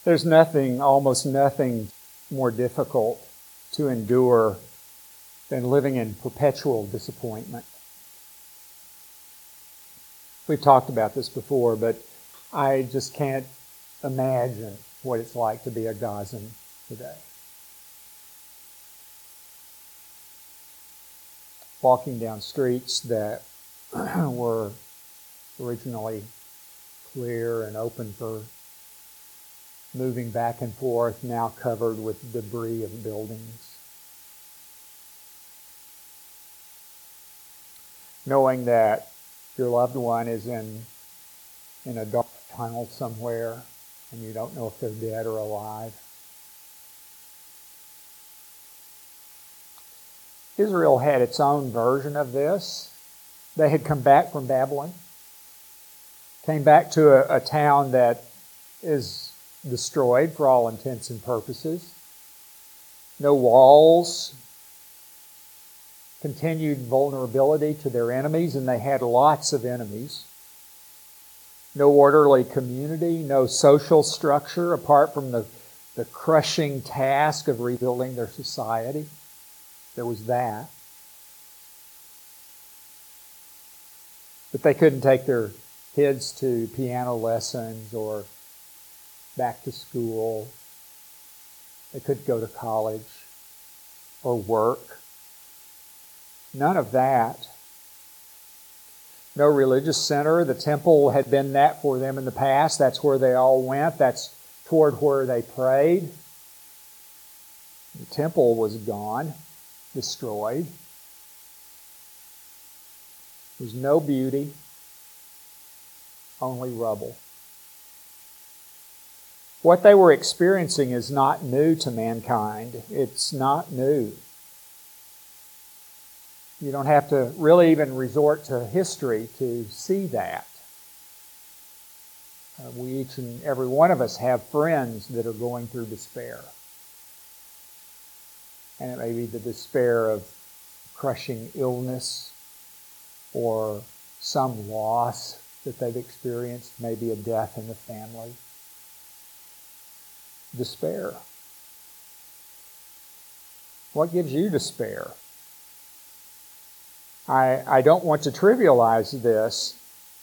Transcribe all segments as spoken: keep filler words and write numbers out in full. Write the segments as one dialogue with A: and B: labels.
A: There's nothing, almost nothing more difficult to endure than living in perpetual disappointment. We've talked about this before, but I just can't imagine what it's like to be a Gazan today. Walking down streets that were originally clear and open for moving back and forth, now covered with debris of buildings. Knowing that your loved one is in, in a dark tunnel somewhere and you don't know if they're dead or alive. Israel had its own version of this. They had come back from Babylon, came back to a, a town that is destroyed for all intents and purposes. No walls, continued vulnerability to their enemies, and they had lots of enemies. No orderly community, no social structure apart from the, the crushing task of rebuilding their society. There was that. But they couldn't take their kids to piano lessons or back to school. They couldn't go to college or work. None of that. No religious center. The temple had been that for them in the past. That's where they all went. That's toward where they prayed. The temple was gone, destroyed. There's no beauty, only rubble. What they were experiencing is not new to mankind. It's not new. You don't have to really even resort to history to see that. Uh, we each and every one of us have friends that are going through despair. And it may be the despair of crushing illness or some loss that they've experienced, maybe a death in the family. Despair. What gives you despair? I, I don't want to trivialize this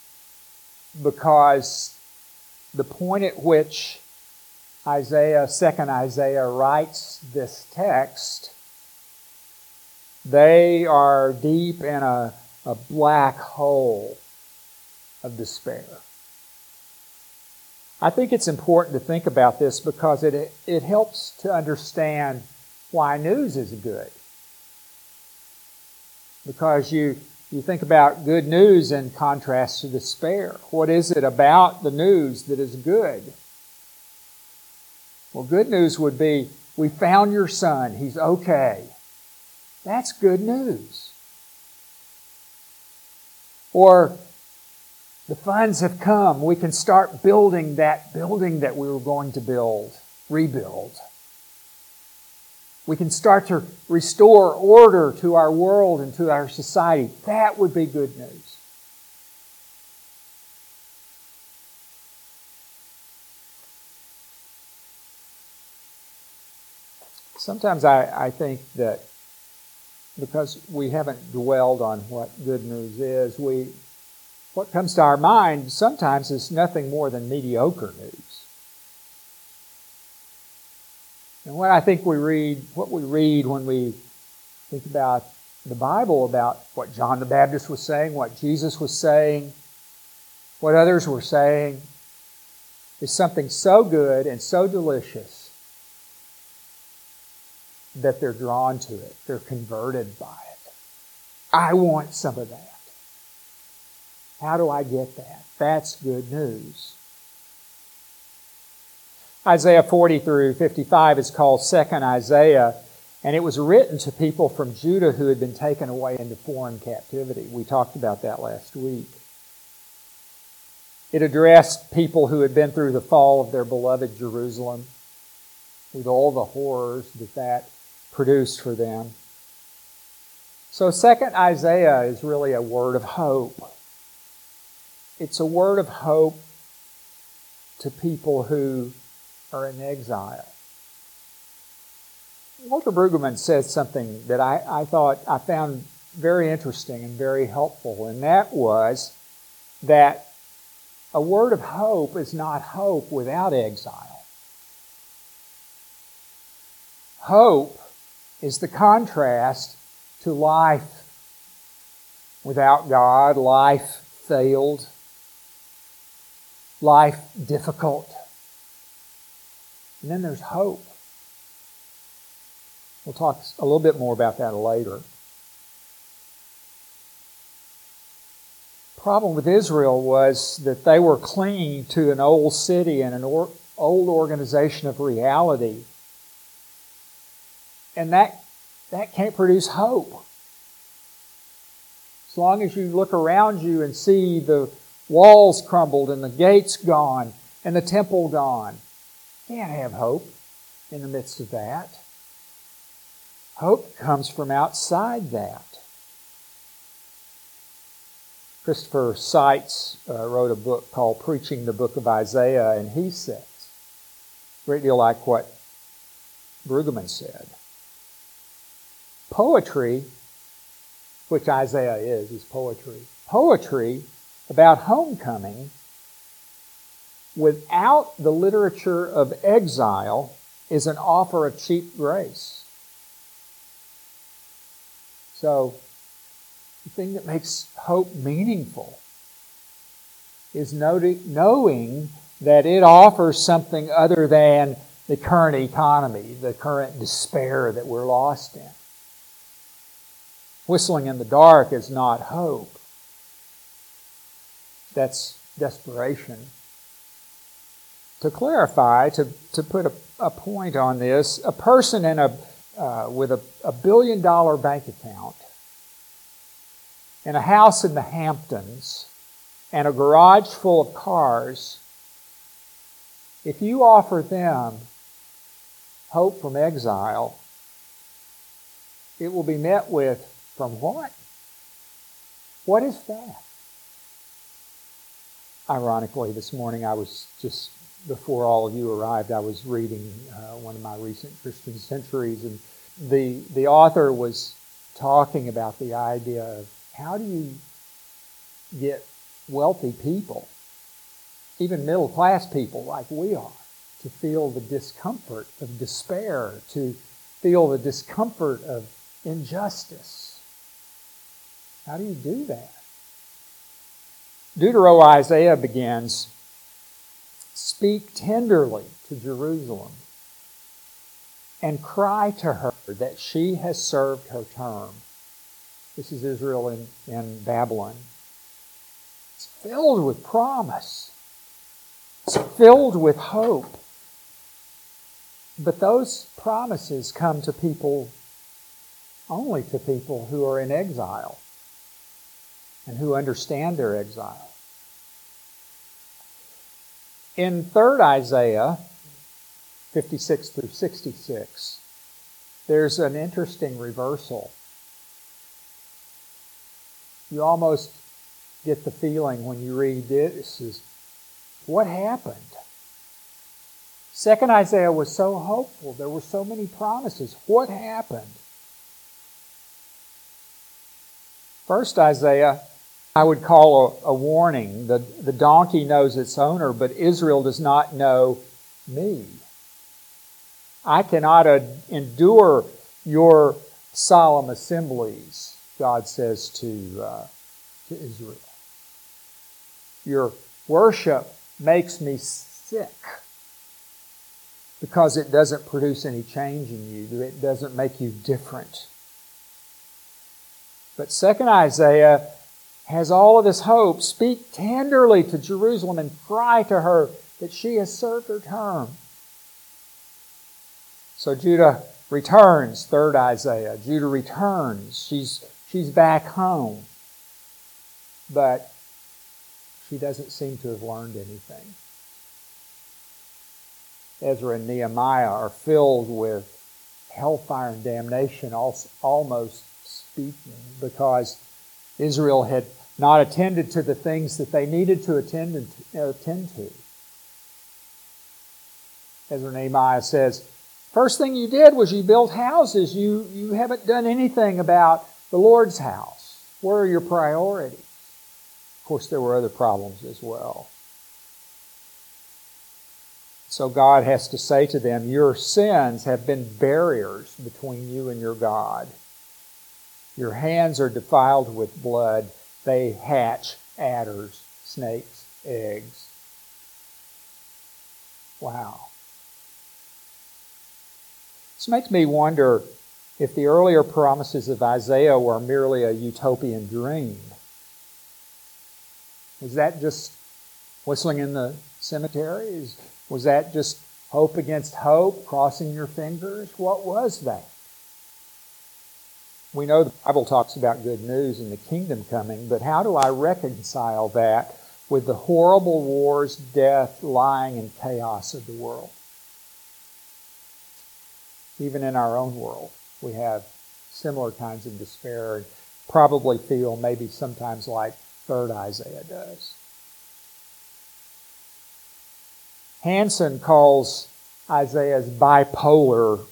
A: because the point at which Isaiah, second Isaiah, writes this text, they are deep in a, a black hole of despair. I think it's important to think about this because it, it helps to understand why news is good. Because you, you think about good news in contrast to despair. What is it about the news that is good? Well, good news would be, we found your son, he's okay. That's good news. Or, the funds have come, we can start building that building that we were going to build, rebuild. We can start to restore order to our world and to our society. That would be good news. Sometimes I, I think that because we haven't dwelled on what good news is, we what comes to our mind sometimes is nothing more than mediocre news. And what I think we read, what we read when we think about the Bible, about what John the Baptist was saying, what Jesus was saying, what others were saying, is something so good and so delicious that they're drawn to it. They're converted by it. I want some of that. How do I get that? That's good news. Isaiah forty through fifty-five is called Second Isaiah, and it was written to people from Judah who had been taken away into foreign captivity. We talked about that last week. It addressed people who had been through the fall of their beloved Jerusalem, with all the horrors that that produced for them. So Second Isaiah is really a word of hope. It's a word of hope to people who are in exile. Walter Brueggemann says something that I, I thought I found very interesting and very helpful, and that was that a word of hope is not hope without exile. Hope is the contrast to life without God, life failed, life difficult. And then there's hope. We'll talk a little bit more about that later. The problem with Israel was that they were clinging to an old city and an or, old organization of reality. And that, that can't produce hope. As long as you look around you and see the walls crumbled and the gates gone and the temple gone, you can't have hope in the midst of that. Hope comes from outside that. Christopher Seitz uh, wrote a book called Preaching the Book of Isaiah, and he says, a great deal like what Brueggemann said, poetry, which Isaiah is, is poetry. Poetry about homecoming without the literature of exile is an offer of cheap grace. So, the thing that makes hope meaningful is knowing that it offers something other than the current economy, the current despair that we're lost in. Whistling in the dark is not hope. That's desperation. To clarify, to, to put a, a point on this, a person in a uh, with a, a billion dollar bank account and a house in the Hamptons and a garage full of cars, if you offer them hope from exile, it will be met with, from what? What is that? Ironically, this morning I was just, before all of you arrived, I was reading uh, one of my recent Christian Centuries, and the the author was talking about the idea of how do you get wealthy people, even middle-class people like we are, to feel the discomfort of despair, to feel the discomfort of injustice. How do you do that? Deutero-Isaiah begins, "Speak tenderly to Jerusalem and cry to her that she has served her term." This is Israel in, in Babylon. It's filled with promise. It's filled with hope. But those promises come to people, only to people who are in exile and who understand their exile. In third Isaiah, fifty-six through sixty-six, there's an interesting reversal. You almost get the feeling when you read this is, what happened? Second Isaiah was so hopeful. There were so many promises. What happened? First Isaiah, I would call a, a warning. The, the donkey knows its owner, but Israel does not know me. I cannot uh, endure your solemn assemblies, God says to, uh, to Israel. Your worship makes me sick because it doesn't produce any change in you. It doesn't make you different. But second Isaiah has all of this hope. Speak tenderly to Jerusalem and cry to her that she has served her term. So Judah returns, third Isaiah. Judah returns. She's, she's back home. But she doesn't seem to have learned anything. Ezra and Nehemiah are filled with hellfire and damnation, almost speaking, because Israel had not attended to the things that they needed to attend to. Attend to. Ezra Nehemiah says, first thing you did was you built houses. You, you haven't done anything about the Lord's house. Where are your priorities? Of course, there were other problems as well. So God has to say to them, your sins have been barriers between you and your God. Your hands are defiled with blood. They hatch adders, snakes, eggs. Wow. This makes me wonder if the earlier promises of Isaiah were merely a utopian dream. Was that just whistling in the cemetery? Was that just hope against hope, crossing your fingers? What was that? We know the Bible talks about good news and the kingdom coming, but how do I reconcile that with the horrible wars, death, lying, and chaos of the world? Even in our own world, we have similar kinds of despair and probably feel maybe sometimes like third Isaiah does. Hansen calls Isaiah's bipolar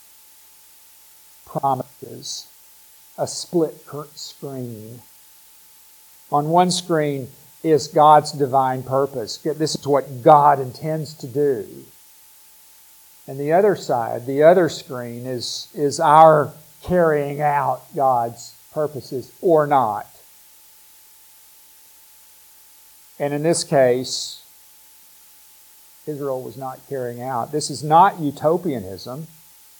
A: promises a split screen. On one screen is God's divine purpose. This is what God intends to do. And the other side, the other screen, is, is our carrying out God's purposes or not. And in this case, Israel was not carrying out. This is not utopianism.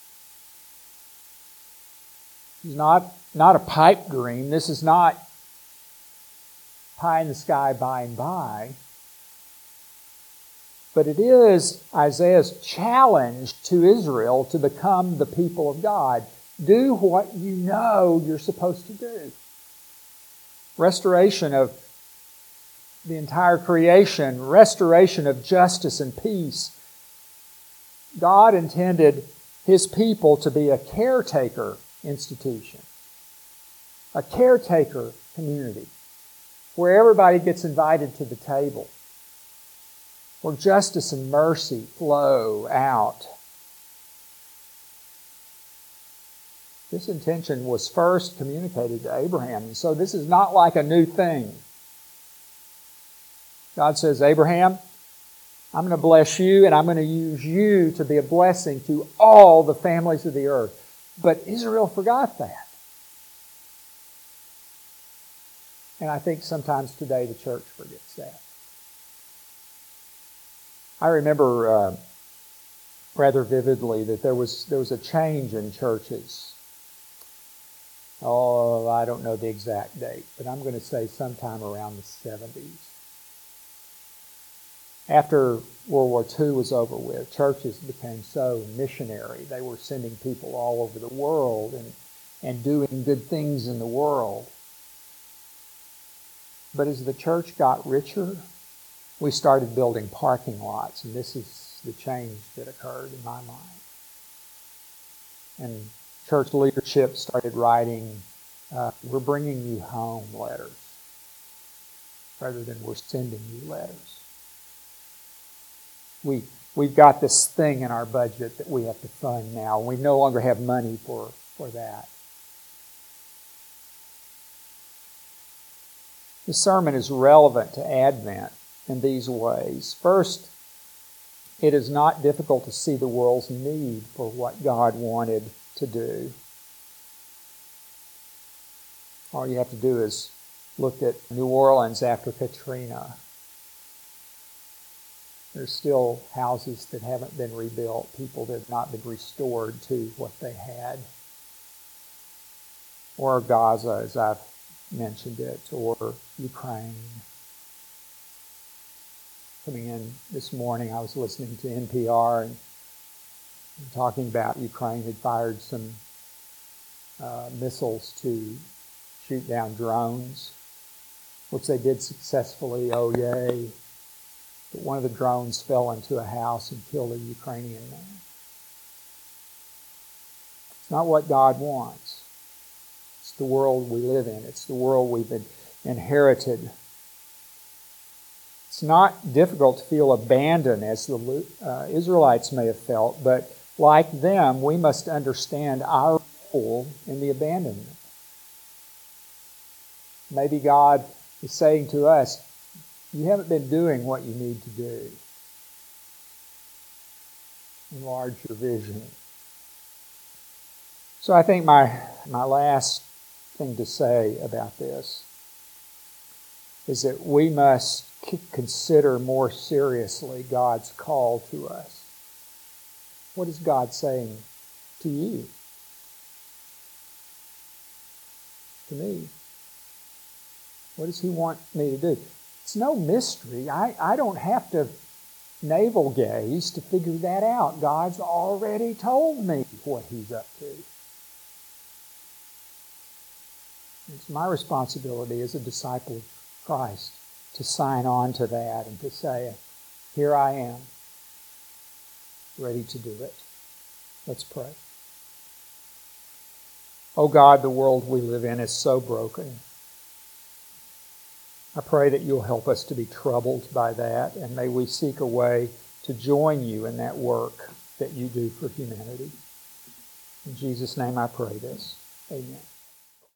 A: This is not, not a pipe dream. This is not pie in the sky by and by. But it is Isaiah's challenge to Israel to become the people of God. Do what you know you're supposed to do. Restoration of the entire creation, restoration of justice and peace. God intended His people to be a caretaker institution, a caretaker community, where everybody gets invited to the table, where justice and mercy flow out. This intention was first communicated to Abraham, and so this is not like a new thing. God says, Abraham, I'm going to bless you, and I'm going to use you to be a blessing to all the families of the earth. But Israel forgot that. And I think sometimes today the church forgets that. I remember uh, rather vividly that there was there was a change in churches. Oh, I don't know the exact date, but I'm going to say sometime around the seventies. After World War Two was over with, churches became so missionary. They were sending people all over the world and, and doing good things in the world. But as the church got richer, we started building parking lots, and this is the change that occurred in my mind. And church leadership started writing, uh, we're bringing you home letters, rather than we're sending you letters. We, we've got this thing in our budget that we have to fund now. We no longer have money for, for that. This sermon is relevant to Advent in these ways. First, it is not difficult to see the world's need for what God wanted to do. All you have to do is look at New Orleans after Katrina. There's still houses that haven't been rebuilt, people that have not been restored to what they had. Or Gaza, as I've mentioned it, or Ukraine. Coming in this morning, I was listening to N P R and talking about Ukraine had fired some uh, missiles to shoot down drones, which they did successfully, oh yay. But one of the drones fell into a house and killed a Ukrainian man. It's not what God wants. It's the world we live in. It's the world we've been inherited. It's not difficult to feel abandoned as the uh, Israelites may have felt, but like them, we must understand our role in the abandonment. Maybe God is saying to us, you haven't been doing what you need to do. Enlarge your vision. So I think my, my last thing to say about this is that we must consider more seriously God's call to us. What is God saying to you? To me? What does He want me to do? It's no mystery. I, I don't have to navel gaze to figure that out. God's already told me what He's up to. It's my responsibility as a disciple of Christ to sign on to that and to say, here I am, ready to do it. Let's pray. Oh God, the world we live in is so broken. I pray that you'll help us to be troubled by that, and may we seek a way to join you in that work that you do for humanity. In Jesus' name I pray this. Amen.